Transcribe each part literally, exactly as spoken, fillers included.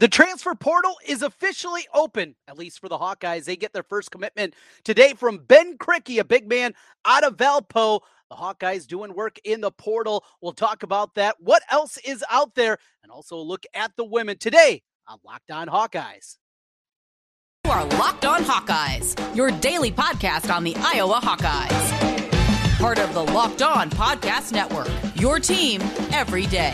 The transfer portal is officially open, at least for the Hawkeyes. They get their first commitment today from Ben Krikke, a big man out of Valpo. The Hawkeyes doing work in the portal. We'll talk about that. What else is out there? And also look at the women today on Locked On Hawkeyes. You are Locked On Hawkeyes, your daily podcast on the Iowa Hawkeyes. Part of the Locked On Podcast Network, your team every day.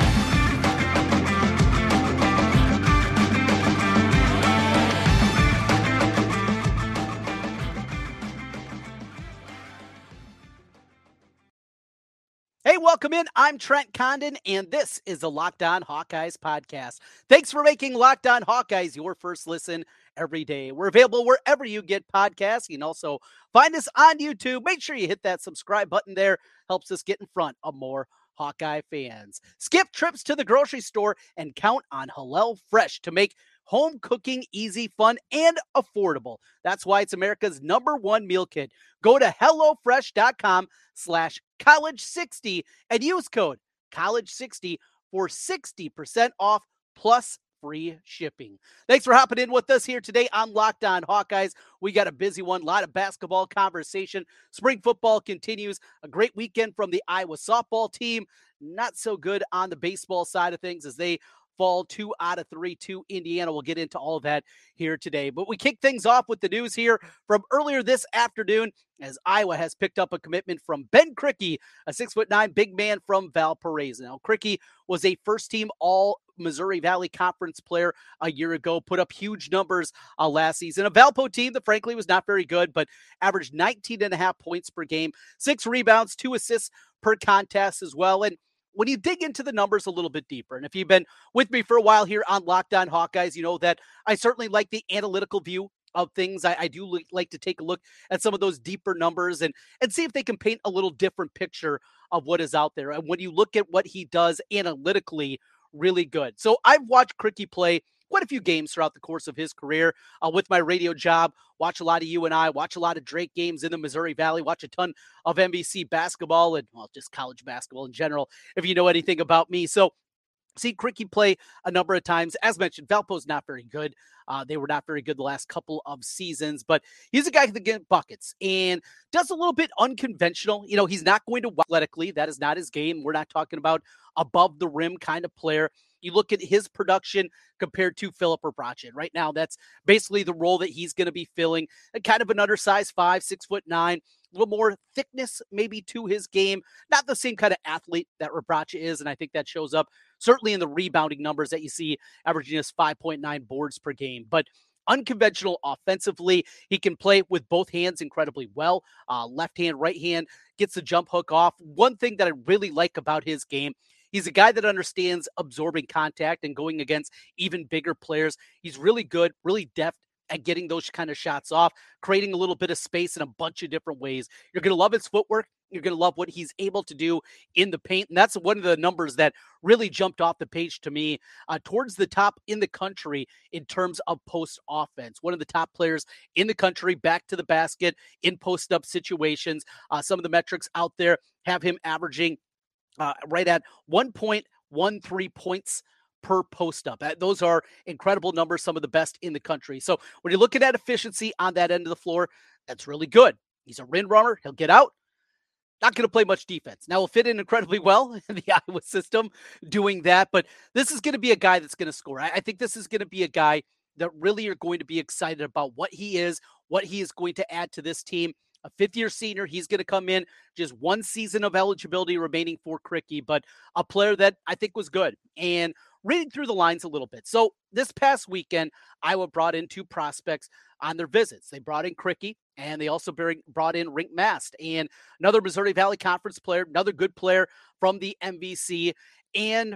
Hey, welcome in. I'm Trent Condon, and this is the Locked On Hawkeyes podcast. Thanks for making Locked On Hawkeyes your first listen every day. We're available wherever you get podcasts. You can also find us on YouTube. Make sure you hit that subscribe button there. Helps us get in front of more Hawkeye fans. Skip trips to the grocery store and count on Hallel Fresh to make home cooking easy, fun, and affordable. That's why it's America's number one meal kit. Go to HelloFresh.com slash college sixty and use code college sixty for sixty percent off plus free shipping. Thanks for hopping in with us here today on Locked On Hawkeyes. We got a busy one, a lot of basketball conversation. Spring football continues. A great weekend from the Iowa softball team. Not so good on the baseball side of things as they fall two out of three to Indiana. We'll get into all of that here today. But we kick things off with the news here from earlier this afternoon as Iowa has picked up a commitment from Ben Krikke, a six foot nine big man from Valparaiso. Now, Krikke was a first-team All-Missouri Valley Conference player a year ago, put up huge numbers uh, last season. A Valpo team that, frankly, was not very good, but averaged nineteen and a half points per game, six rebounds, two assists per contest as well. And when you dig into the numbers a little bit deeper, and if you've been with me for a while here on Locked On Hawkeyes, you know that I certainly like the analytical view of things. I, I do li- like to take a look at some of those deeper numbers and, and see if they can paint a little different picture of what is out there. And when you look at what he does analytically, really good. So I've watched Krikke play quite a few games throughout the course of his career uh, with my radio job. Watch a lot of U N I, watch a lot of Drake games in the Missouri Valley, watch a ton of N B C basketball and, well, just college basketball in general, if you know anything about me. So see Krikke play a number of times. As mentioned, Valpo's not very good. Uh, they were not very good the last couple of seasons, but he's a guy that gets buckets and does a little bit unconventional. You know, he's not going to athletically. That is not his game. We're not talking about above the rim kind of player. You look at his production compared to Filip Rebraca. Right now, that's basically the role that he's going to be filling. A kind of an undersized five, six foot nine, a little more thickness maybe to his game. Not the same kind of athlete that Rebraca is, and I think that shows up certainly in the rebounding numbers that you see, averaging just five point nine boards per game. But unconventional offensively, he can play with both hands incredibly well. Uh, left hand, right hand, gets the jump hook off. One thing that I really like about his game, he's a guy that understands absorbing contact and going against even bigger players. He's really good, really deft at getting those kind of shots off, creating a little bit of space in a bunch of different ways. You're going to love his footwork. You're going to love what he's able to do in the paint. And that's one of the numbers that really jumped off the page to me, uh, towards the top in the country in terms of post offense. One of the top players in the country back to the basket in post up situations. Uh, some of the metrics out there have him averaging uh, right at one point one three points per post up. Those are incredible numbers, some of the best in the country. So when you're looking at efficiency on that end of the floor, that's really good. He's a rim runner. He'll get out. Not going to play much defense. Now, he'll fit in incredibly well in the Iowa system doing that, but this is going to be a guy that's going to score. I, I think this is going to be a guy that really are going to be excited about what he is, what he is going to add to this team. A fifth-year senior, he's going to come in, just one season of eligibility remaining for Krikke, but a player that I think was good. And reading through the lines a little bit. So this past weekend, Iowa brought in two prospects on their visits. They brought in Krikke, and they also brought in Rienk Mast, and another Missouri Valley Conference player, another good player from the M V C. And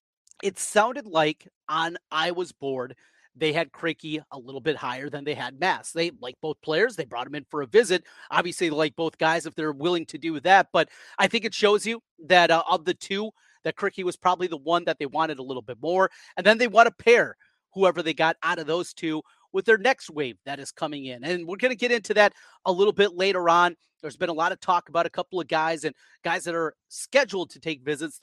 it sounded like on Iowa's board, they had Krikke a little bit higher than they had Mast. They like both players. They brought him in for a visit. Obviously, they like both guys if they're willing to do that. But I think it shows you that uh, of the two, that Krikke was probably the one that they wanted a little bit more. And then they want to pair whoever they got out of those two with their next wave that is coming in. And we're going to get into that a little bit later on. There's been a lot of talk about a couple of guys and guys that are scheduled to take visits, though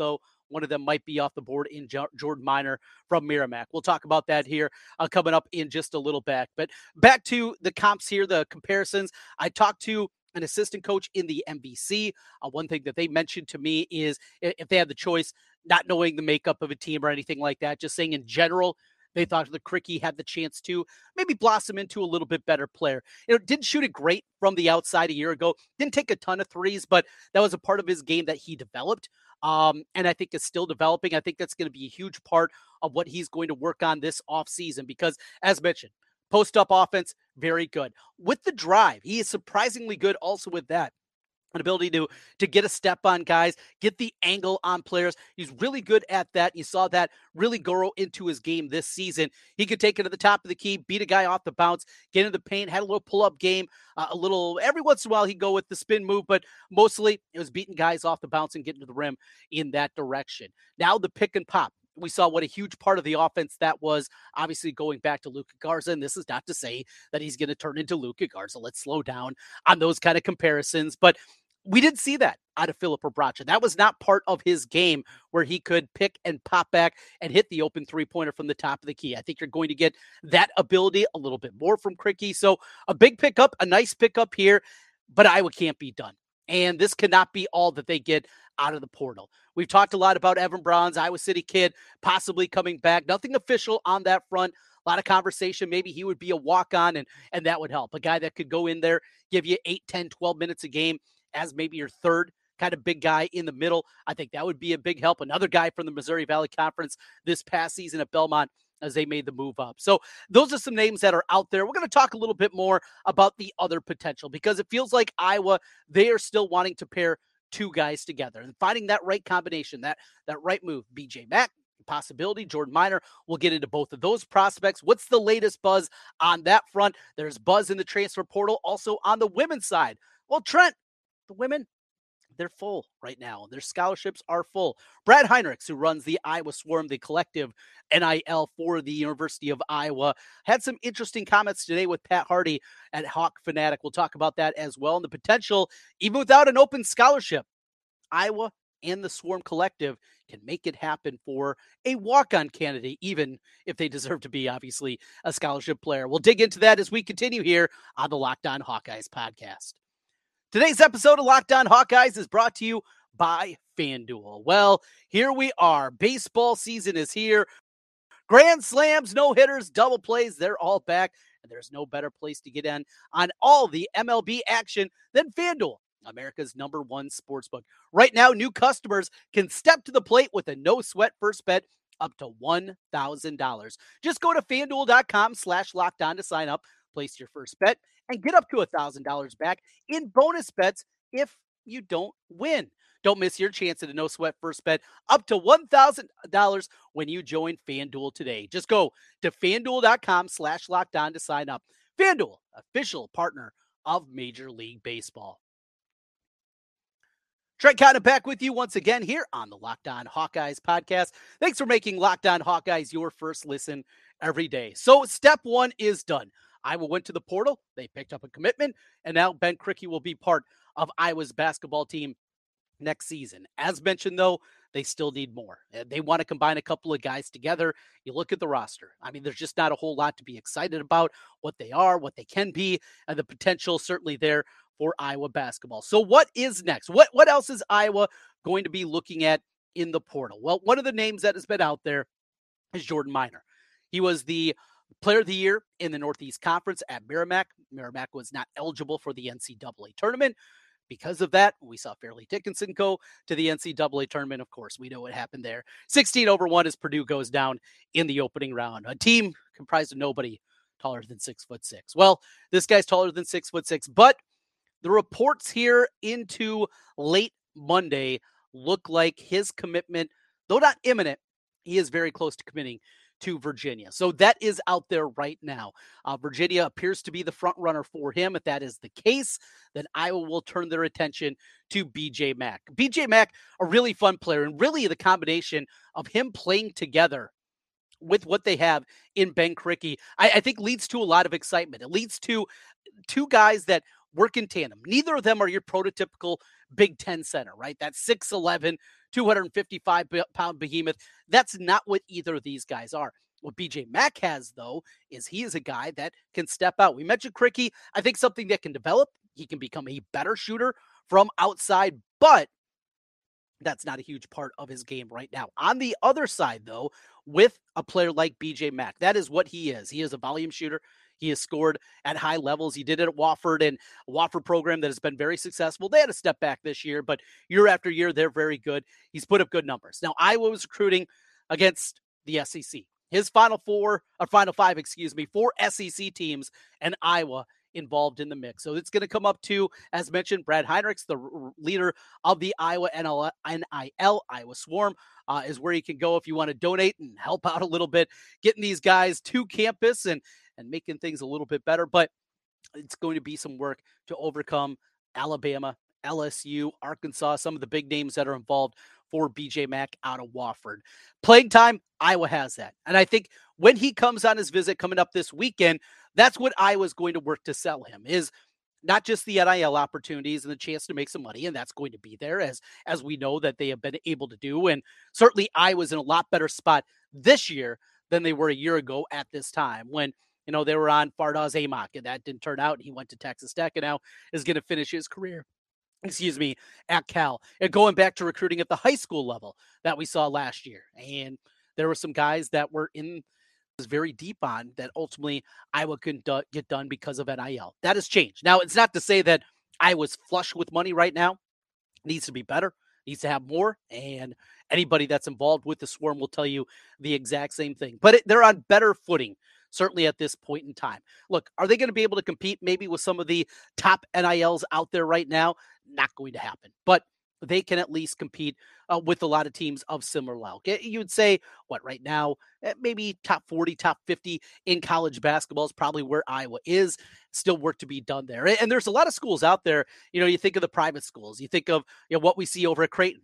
one of them might be off the board in jo- Jordan Minor from Merrimack. We'll talk about that here uh, coming up in just a little bit. But back to the comps here, the comparisons. I talked to an assistant coach in the M B C. Uh, one thing that they mentioned to me is if they had the choice, not knowing the makeup of a team or anything like that, just saying in general, they thought the Krikke had the chance to maybe blossom into a little bit better player. You know, didn't shoot it great from the outside a year ago. Didn't take a ton of threes, but that was a part of his game that he developed. Um, and I think is still developing. I think that's going to be a huge part of what he's going to work on this offseason because, as mentioned, post-up offense, very good. With the drive, he is surprisingly good also with that. An ability to to get a step on guys, get the angle on players. He's really good at that. You saw that really grow into his game this season. He could take it to the top of the key, beat a guy off the bounce, get into the paint, had a little pull-up game, uh, a little, every once in a while he'd go with the spin move, but mostly it was beating guys off the bounce and getting to the rim in that direction. Now the pick and pop. We saw what a huge part of the offense that was, obviously going back to Luka Garza. And this is not to say that he's going to turn into Luka Garza. Let's slow down on those kind of comparisons. But we didn't see that out of Filip Rebraca. That was not part of his game where he could pick and pop back and hit the open three-pointer from the top of the key. I think you're going to get that ability a little bit more from Krikke. So a big pickup, a nice pickup here, but Iowa can't be done. And this cannot be all that they get out of the portal. We've talked a lot about Evan Brown's Iowa City kid possibly coming back. Nothing official on that front. A lot of conversation. Maybe he would be a walk-on, and, and that would help. A guy that could go in there, give you eight, ten, twelve minutes a game as maybe your third kind of big guy in the middle. I think that would be a big help. Another guy from the Missouri Valley Conference this past season at Belmont as they made the move up. So those are some names that are out there. We're going to talk a little bit more about the other potential because it feels like Iowa, they are still wanting to pair two guys together and finding that right combination, that, that right move. B J Mack, possibility. Jordan Minor, we'll get into both of those prospects. What's the latest buzz on that front? There's buzz in the transfer portal also on the women's side. Well, Trent, the women, they're full right now. Their scholarships are full. Brad Heinrichs, who runs the Iowa Swarm, the collective N I L for the University of Iowa, had some interesting comments today with Pat Hardy at Hawk Fanatic. We'll talk about that as well. And the potential, even without an open scholarship, Iowa and the Swarm collective can make it happen for a walk-on candidate, even if they deserve to be, obviously, a scholarship player. We'll dig into that as we continue here on the Locked On Hawkeyes podcast. Today's episode of Locked On Hawkeyes is brought to you by FanDuel. Well, here we are. Baseball season is here. Grand slams, no-hitters, double plays, they're all back. And there's no better place to get in on all the M L B action than FanDuel, America's number one sportsbook. Right now, new customers can step to the plate with a no-sweat first bet up to one thousand dollars. Just go to FanDuel.com slash locked on to sign up, place your first bet, and get up to one thousand dollars back in bonus bets if you don't win. Don't miss your chance at a no-sweat first bet up to one thousand dollars when you join FanDuel today. Just go to FanDuel.com slash locked on to sign up. FanDuel, official partner of Major League Baseball. Trent Condon back with you once again here on the Locked On Hawkeyes podcast. Thanks for making Locked On Hawkeyes your first listen every day. So step one is done. Iowa went to the portal. They picked up a commitment, and now Ben Krikke will be part of Iowa's basketball team next season. As mentioned, though, they still need more. They want to combine a couple of guys together. You look at the roster. I mean, there's just not a whole lot to be excited about, what they are, what they can be, and the potential certainly there for Iowa basketball. So what is next? What, what else is Iowa going to be looking at in the portal? Well, one of the names that has been out there is Jordan Minor. He was the Player of the Year in the Northeast Conference at Merrimack. Merrimack was not eligible for the N C double A tournament. Because of that, we saw Fairleigh Dickinson go to the N C double A tournament. Of course, we know what happened there. sixteen over one as Purdue goes down in the opening round. A team comprised of nobody taller than six foot six. Well, this guy's taller than six foot six, but the reports here into late Monday look like his commitment, though not imminent, he is very close to committing to Virginia. So that is out there right now. Uh, Virginia appears to be the front runner for him. If that is the case, then Iowa will turn their attention to B J Mack. B J Mack, a really fun player, and really the combination of him playing together with what they have in Ben Krikke, I, I think leads to a lot of excitement. It leads to two guys that work in tandem. Neither of them are your prototypical Big Ten center, right? That six eleven, two hundred fifty-five pound behemoth. That's not what either of these guys are. What B J Mack has, though, is he is a guy that can step out. We mentioned Krikke. I think something that can develop. He can become a better shooter from outside, but that's not a huge part of his game right now. On the other side, though, with a player like B J Mack, that is what he is. He is a volume shooter. He has scored at high levels. He did it at Wofford, and a Wofford program that has been very successful. They had a step back this year, but year after year, they're very good. He's put up good numbers. Now, Iowa was recruiting against the S E C. His final four, or final five, excuse me, four S E C teams, and Iowa involved in the mix. So it's going to come up to, as mentioned, Brad Heinrichs, the r- leader of the Iowa N I L, Iowa Swarm, uh, is where you can go if you want to donate and help out a little bit, getting these guys to campus and, and making things a little bit better. But it's going to be some work to overcome Alabama, L S U, Arkansas, some of the big names that are involved for B J Mack out of Wofford. Playing time, Iowa has that. And I think when he comes on his visit coming up this weekend, that's what Iowa's going to work to sell him, is not just the N I L opportunities and the chance to make some money, and that's going to be there, as as we know that they have been able to do. And certainly Iowa's in a lot better spot this year than they were a year ago at this time, when, you know, they were on Fardaws Amok, and that didn't turn out. He went to Texas Tech and now is going to finish his career, excuse me, at Cal. And going back to recruiting at the high school level that we saw last year. And there were some guys that were in was very deep on that ultimately Iowa couldn't do, get done because of N I L. That has changed. Now, it's not to say that Iowa's flush with money right now. It needs to be better, needs to have more, and anybody that's involved with the Swarm will tell you the exact same thing. But it, they're on better footing, certainly at this point in time. Look, are they going to be able to compete maybe with some of the top N I Ls out there right now? Not going to happen. But they can at least compete uh, with a lot of teams of similar level. You'd say, what, right now, maybe top forty, top fifty in college basketball is probably where Iowa is. Still work to be done there. And there's a lot of schools out there. You know, you think of the private schools. You think of, you know, what we see over at Creighton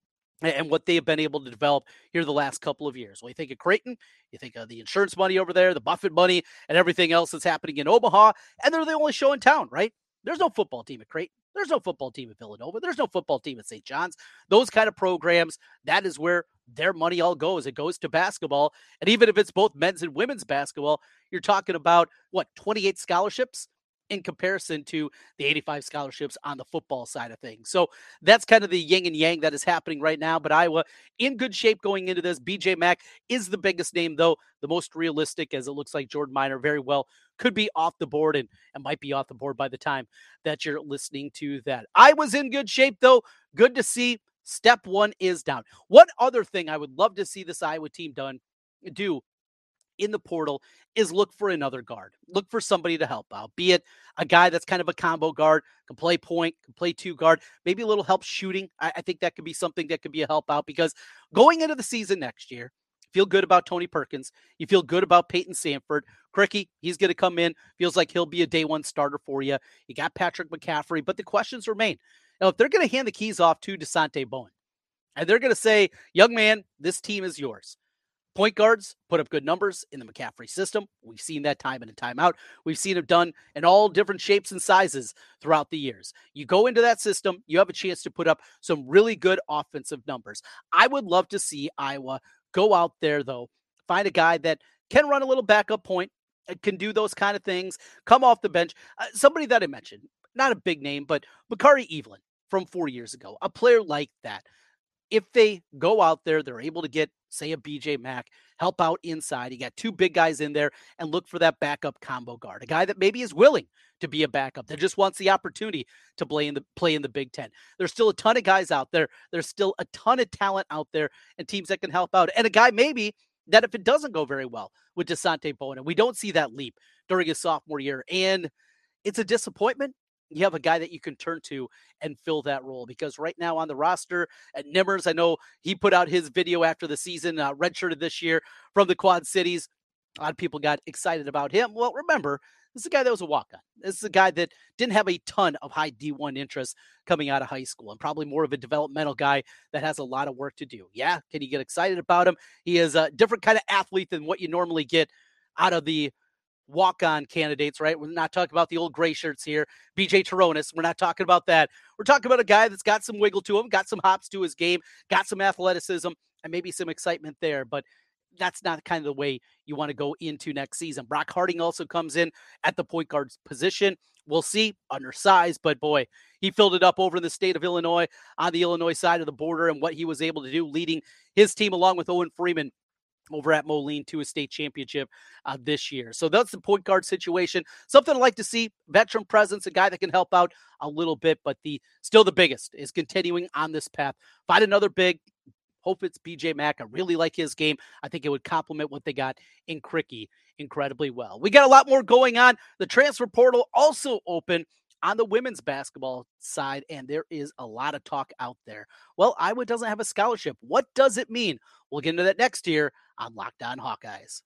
and what they have been able to develop here the last couple of years. When you think of Creighton, you think of the insurance money over there, the Buffett money, and everything else that's happening in Omaha, and they're the only show in town, right? There's no football team at Creighton. There's no football team at Villanova. There's no football team at Saint John's. Those kind of programs, that is where their money all goes. It goes to basketball. And even if it's both men's and women's basketball, you're talking about, what, twenty-eight scholarships in comparison to the eighty-five scholarships on the football side of things. So that's kind of the yin and yang that is happening right now. But Iowa in good shape going into this. B J Mack is the biggest name, though, the most realistic, as it looks like Jordan Minor very well could be off the board and, and might be off the board by the time that you're listening to that. I was in good shape, though. Good to see. Step one is down. One other thing I would love to see this Iowa team done do in the portal is look for another guard. Look for somebody to help out, be it a guy that's kind of a combo guard, can play point, can play two guard, maybe a little help shooting. I, I think that could be something that could be a help out, because going into the season next year, feel good about Tony Perkins. You feel good about Peyton Sanford. Krikke, he's going to come in. Feels like he'll be a day one starter for you. You got Patrick McCaffrey, but the questions remain. Now, if they're going to hand the keys off to Dasonte Bowen, and they're going to say, young man, this team is yours. Point guards put up good numbers in the McCaffrey system. We've seen that time in and time out. We've seen it done in all different shapes and sizes throughout the years. You go into that system, you have a chance to put up some really good offensive numbers. I would love to see Iowa go out there, though, find a guy that can run a little backup point, can do those kind of things, come off the bench. Uh, somebody that I mentioned, not a big name, but Bakari Evelyn from four years ago, a player like that. If they go out there, they're able to get, say, a B J Mack, help out inside. You got two big guys in there, and look for that backup combo guard, a guy that maybe is willing to be a backup, that just wants the opportunity to play in the play in the Big Ten. There's still a ton of guys out there. There's still a ton of talent out there and teams that can help out. And a guy maybe that if it doesn't go very well with Dasonte Bowen, and we don't see that leap during his sophomore year, and it's a disappointment, you have a guy that you can turn to and fill that role. Because right now on the roster at Nimmers, I know he put out his video after the season, uh, redshirted this year from the Quad Cities. A lot of people got excited about him. Well, remember, this is a guy that was a walk-on. This is a guy that didn't have a ton of high D one interest coming out of high school, and probably more of a developmental guy that has a lot of work to do. Yeah, can you get excited about him? He is a different kind of athlete than what you normally get out of the walk-on candidates, right? We're not talking about the old gray shirts here, B J Taronis. We're not talking about that. We're talking about a guy that's got some wiggle to him, got some hops to his game, got some athleticism, and maybe some excitement there. But that's not kind of the way you want to go into next season. Brock Harding also comes in at the point guard position. We'll see, undersized, but boy, he filled it up over in the state of Illinois on the Illinois side of the border, and what he was able to do leading his team along with Owen Freeman over at Moline to a state championship uh, this year. So that's the point guard situation. Something I'd like to see, veteran presence, a guy that can help out a little bit, but the still the biggest is continuing on this path. Find another big. Hope it's B J Mack. I really like his game. I think it would complement what they got in Krikke incredibly well. We got a lot more going on. The transfer portal also open on the women's basketball side, and there is a lot of talk out there. Well, Iowa doesn't have a scholarship. What does it mean? We'll get into that next year on Locked On Hawkeyes.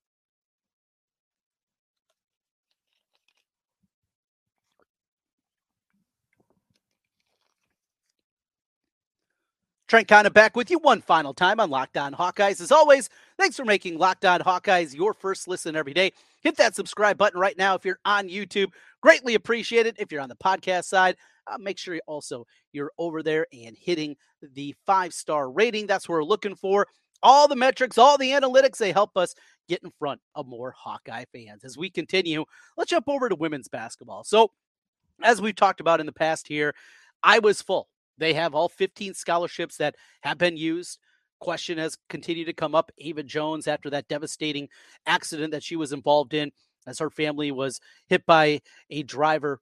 Trent Condon back with you one final time on Locked On Hawkeyes. As always, thanks for making Locked On Hawkeyes your first listen every day. Hit that subscribe button right now if you're on YouTube. Greatly appreciate it. If you're on the podcast side, uh, make sure you also you're over there and hitting the five-star rating. That's what we're looking for. All the metrics, all the analytics, they help us get in front of more Hawkeye fans. As we continue, let's jump over to women's basketball. So, as we've talked about in the past here, Iowa's full. They have all fifteen scholarships that have been used. Question has continued to come up. Ava Jones, after that devastating accident that she was involved in, as her family was hit by a driver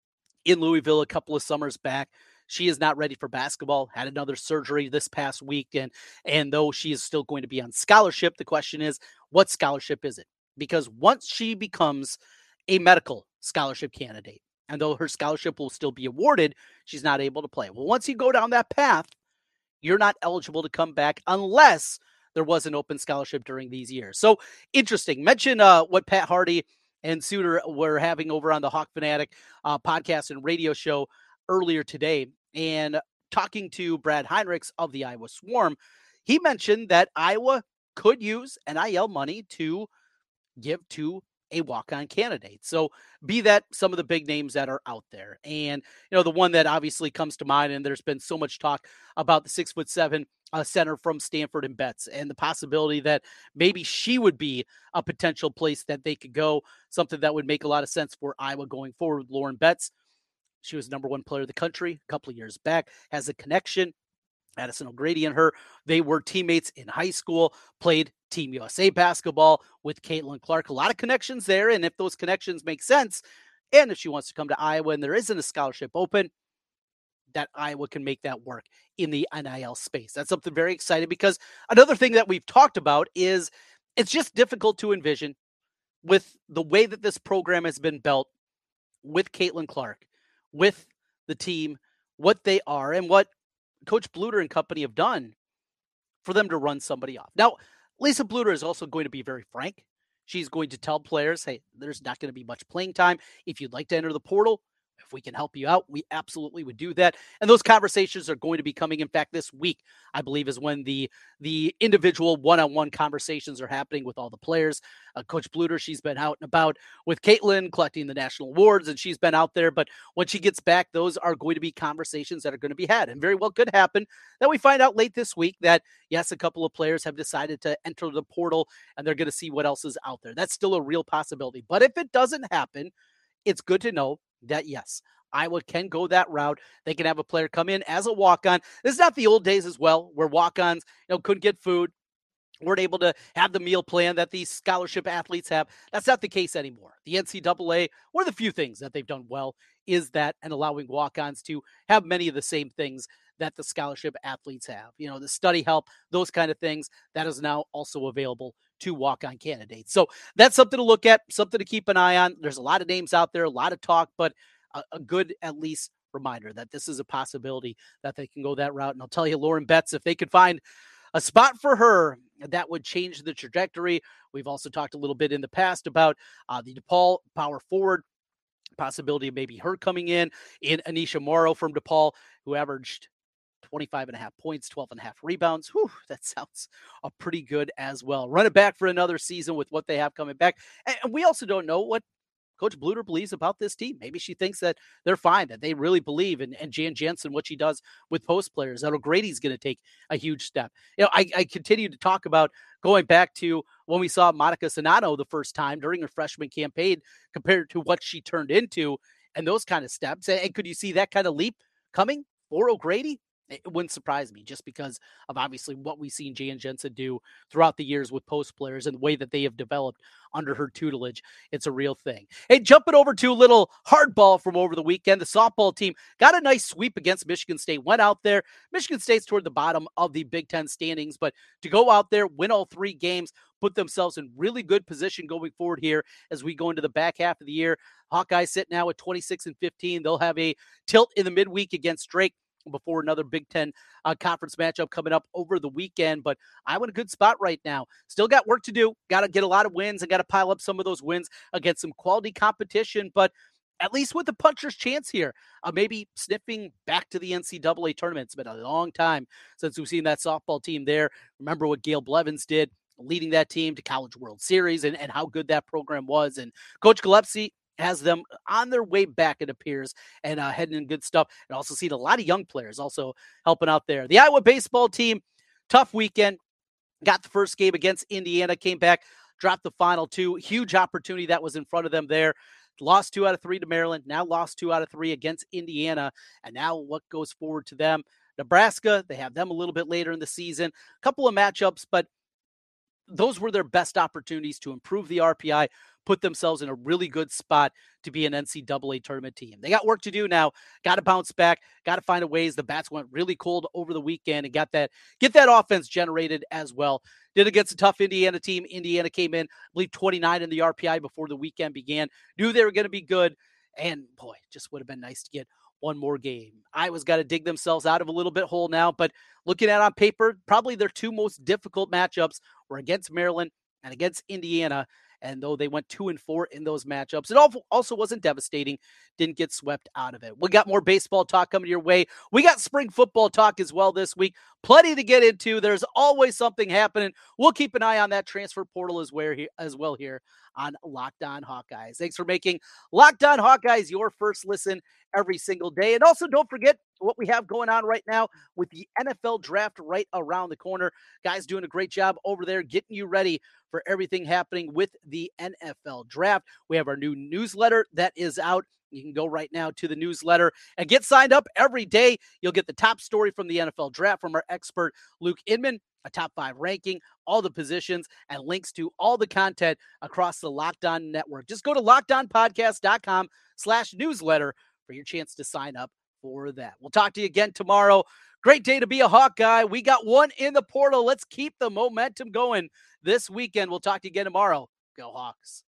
in Louisville a couple of summers back. She is not ready for basketball, had another surgery this past week. And, and though she is still going to be on scholarship, the question is, what scholarship is it? Because once she becomes a medical scholarship candidate, and though her scholarship will still be awarded, she's not able to play. Well, once you go down that path, you're not eligible to come back unless there was an open scholarship during these years. So interesting. Mention uh, what Pat Hardy and Suter were having over on the Hawk Fanatic uh, podcast and radio show earlier today. And talking to Brad Heinrichs of the Iowa Swarm, he mentioned that Iowa could use N I L money to give to a walk-on candidate. So be that some of the big names that are out there. And, you know, the one that obviously comes to mind, and there's been so much talk about the six foot seven uh, center from Stanford and Betts, and the possibility that maybe she would be a potential place that they could go, something that would make a lot of sense for Iowa going forward. Lauren Betts, she was number one player of the country a couple of years back, has a connection. Addison O'Grady and her, they were teammates in high school, played Team U S A basketball with Caitlin Clark. A lot of connections there, and if those connections make sense, and if she wants to come to Iowa and there isn't a scholarship open, that Iowa can make that work in the N I L space. That's something very exciting, because another thing that we've talked about is it's just difficult to envision with the way that this program has been built with Caitlin Clark, with the team, what they are, and what Coach Bluter and company have done for them to run somebody off. Now, Lisa Bluter is also going to be very frank. She's going to tell players, hey, there's not going to be much playing time. If you'd like to enter the portal, if we can help you out, we absolutely would do that. And those conversations are going to be coming. In fact, this week, I believe, is when the the individual one-on-one conversations are happening with all the players. Uh, Coach Bluter, she's been out and about with Caitlin, collecting the national awards, and she's been out there. But when she gets back, those are going to be conversations that are going to be had. And very well could happen that we find out late this week that, yes, a couple of players have decided to enter the portal, and they're going to see what else is out there. That's still a real possibility. But if it doesn't happen, it's good to know that, yes, Iowa can go that route. They can have a player come in as a walk-on. This is not the old days as well, where walk-ons, you know, couldn't get food, weren't able to have the meal plan that these scholarship athletes have. That's not the case anymore. The N C double A, one of the few things that they've done well is that, and allowing walk-ons to have many of the same things that the scholarship athletes have. You know, the study help, those kind of things, that is now also available to walk-on candidates. So that's something to look at, something to keep an eye on. There's a lot of names out there, a lot of talk, but a, a good, at least, reminder that this is a possibility that they can go that route. And I'll tell you, Lauren Betts, if they could find a spot for her, that would change the trajectory. We've also talked a little bit in the past about uh, the DePaul power forward, possibility of maybe her coming in, in Anisha Morrow from DePaul, who averaged twenty-five and a half points, twelve and a half rebounds. Whew, that sounds uh, pretty good as well. Run it back for another season with what they have coming back. And we also don't know what Coach Bluter believes about this team. Maybe she thinks that they're fine, that they really believe in, and Jan Jensen, what she does with post players, that O'Grady's going to take a huge step. You know, I, I continue to talk about going back to when we saw Monica Sonano the first time during her freshman campaign compared to what she turned into and those kind of steps. And, and could you see that kind of leap coming for O'Grady? It wouldn't surprise me just because of obviously what we've seen Jan Jensen do throughout the years with post players and the way that they have developed under her tutelage. It's a real thing. Hey, jumping over to a little hardball from over the weekend. The softball team got a nice sweep against Michigan State, went out there. Michigan State's toward the bottom of the Big Ten standings, but to go out there, win all three games, put themselves in really good position going forward here as we go into the back half of the year. Hawkeyes sit now at twenty-six and fifteen. They'll have a tilt in the midweek against Drake before another Big Ten uh, conference matchup coming up over the weekend. But I'm in a good spot right now. Still got work to do. Got to get a lot of wins and got to pile up some of those wins against some quality competition. But at least with the puncher's chance here, uh, maybe sniffing back to the N C double A tournament. It's been a long time since we've seen that softball team there. Remember what Gail Blevins did, leading that team to College World Series and, and how good that program was. And Coach Gillespie has them on their way back, it appears, and uh, heading in good stuff. And also seen a lot of young players also helping out there. The Iowa baseball team, tough weekend. Got the first game against Indiana, came back, dropped the final two. Huge opportunity that was in front of them there. Lost two out of three to Maryland, now lost two out of three against Indiana. And now what goes forward to them? Nebraska, they have them a little bit later in the season. A couple of matchups, but those were their best opportunities to improve the R P I, put themselves in a really good spot to be an N C double A tournament team. They got work to do now. Got to bounce back. Got to find a ways. The bats went really cold over the weekend and got that get that offense generated as well. Did against a tough Indiana team. Indiana came in, I believe, twenty-nine in the R P I before the weekend began. Knew they were going to be good. And boy, just would have been nice to get one more game. Iowa's got to dig themselves out of a little bit hole now, but looking at on paper, probably their two most difficult matchups were against Maryland and against Indiana. And though they went two and four in those matchups, it also wasn't devastating. Didn't get swept out of it. We got more baseball talk coming your way. We got spring football talk as well this week. Plenty to get into. There's always something happening. We'll keep an eye on that transfer portal as well here on Locked On Hawkeyes. Thanks for making Locked On Hawkeyes your first listen every single day. And also don't forget what we have going on right now with the N F L draft right around the corner. Guys doing a great job over there getting you ready for everything happening with the N F L draft. We have our new newsletter that is out. You can go right now to the newsletter and get signed up every day. You'll get the top story from the N F L draft from our expert, Luke Inman, a top five ranking, all the positions, and links to all the content across the Locked On network. Just go to lockedonpodcast.com slash newsletter for your chance to sign up for that. We'll talk to you again tomorrow. Great day to be a Hawkeye. We got one in the portal. Let's keep the momentum going this weekend. We'll talk to you again tomorrow. Go Hawks.